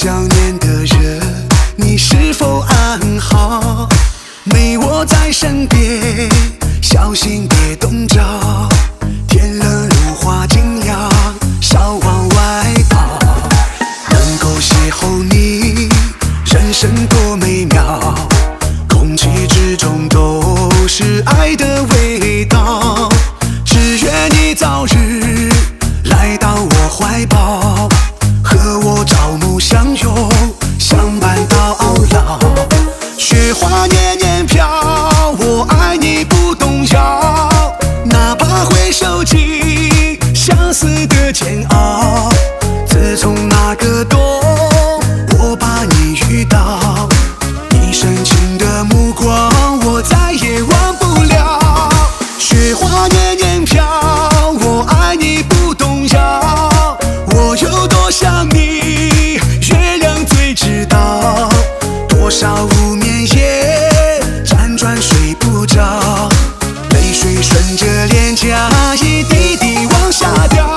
想念的人，你是否安好？没我在身边，小心别冻着。天冷如花尽凉，少往外跑。能够邂逅你，人生多美妙。空气之中都是爱的味道。只愿你早日来到我怀抱，和我朝暮相拥，相伴到老。雪花年年飘，我爱你不动摇，哪怕回首起相思的煎熬。自从那个冬，我把你遇到，你深情的目光，我再也忘不了。雪花年年飘，我爱你不动摇，我有多想你，月亮最知道。多少无眠夜，辗转睡不着，泪水顺着脸颊一滴滴往下掉。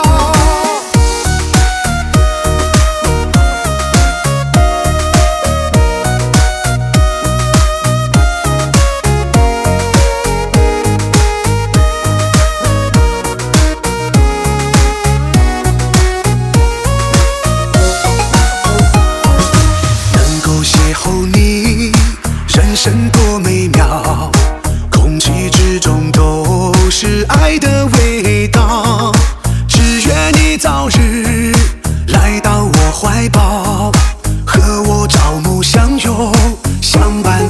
人生多美妙，空气之中都是爱的味道。只愿你早日来到我怀抱，和我朝暮相拥，相伴